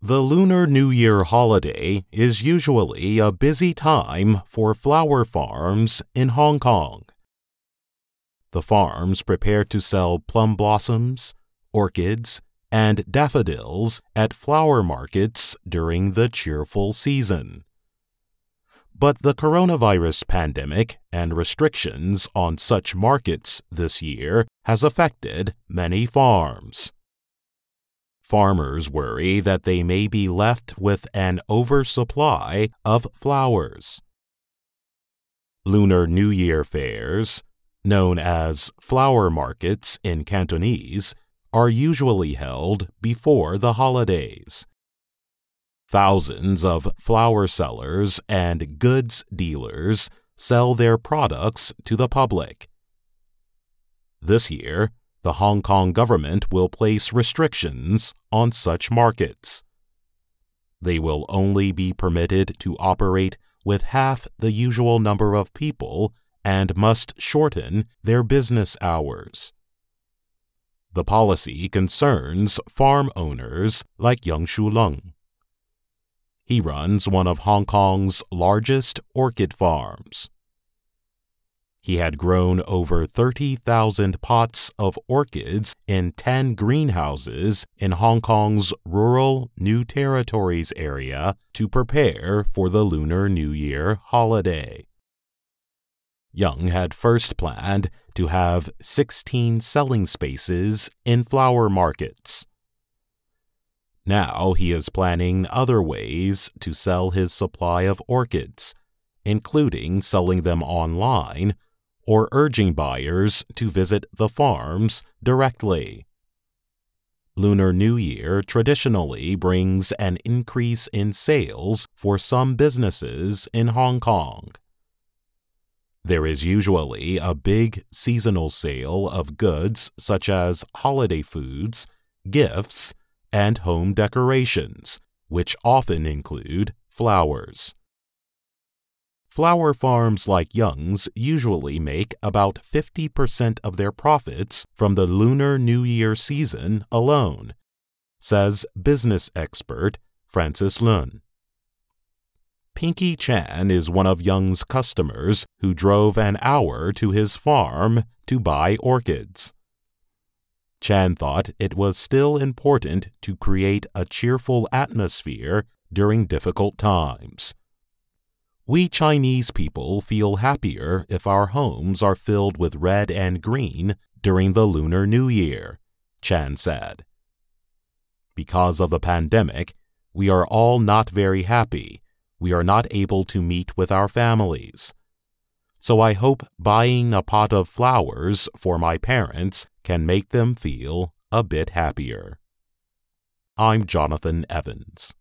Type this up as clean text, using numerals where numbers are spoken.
The Lunar New Year holiday is usually a busy time for flower farms in Hong Kong. The farms prepare to sell plum blossoms, orchids, and daffodils at flower markets during the cheerful season. But the coronavirus pandemic and restrictions on such markets this year has affected many farms. Farmers worry that they may be left with an oversupply of flowers. Lunar New Year fairs, known as flower markets in Cantonese, are usually held before the holidays. Thousands of flower sellers and goods dealers sell their products to the public. This year, the Hong Kong government will place restrictions on such markets. They will only be permitted to operate with half the usual number of people and must shorten their business hours. The policy concerns farm owners like Yang Shuleng. He runs one of Hong Kong's largest orchid farms. He had grown over 30,000 pots of orchids in 10 greenhouses in Hong Kong's rural New Territories area to prepare for the Lunar New Year holiday. Young had first planned to have 16 selling spaces in flower markets. Now he is planning other ways to sell his supply of orchids, including selling them online or urging buyers to visit the farms directly. Lunar New Year traditionally brings an increase in sales for some businesses in Hong Kong. There is usually a big seasonal sale of goods such as holiday foods, gifts, and home decorations, which often include flowers. Flower farms like Young's usually make about 50% of their profits from the Lunar New Year season alone, says business expert Francis Lun. Pinky Chan is one of Young's customers who drove an hour to his farm to buy orchids. Chan thought it was still important to create a cheerful atmosphere during difficult times. We Chinese people feel happier if our homes are filled with red and green during the Lunar New Year, Chan said. Because of the pandemic, we are all not very happy. We are not able to meet with our families. So I hope buying a pot of flowers for my parents can make them feel a bit happier. I'm Jonathan Evans.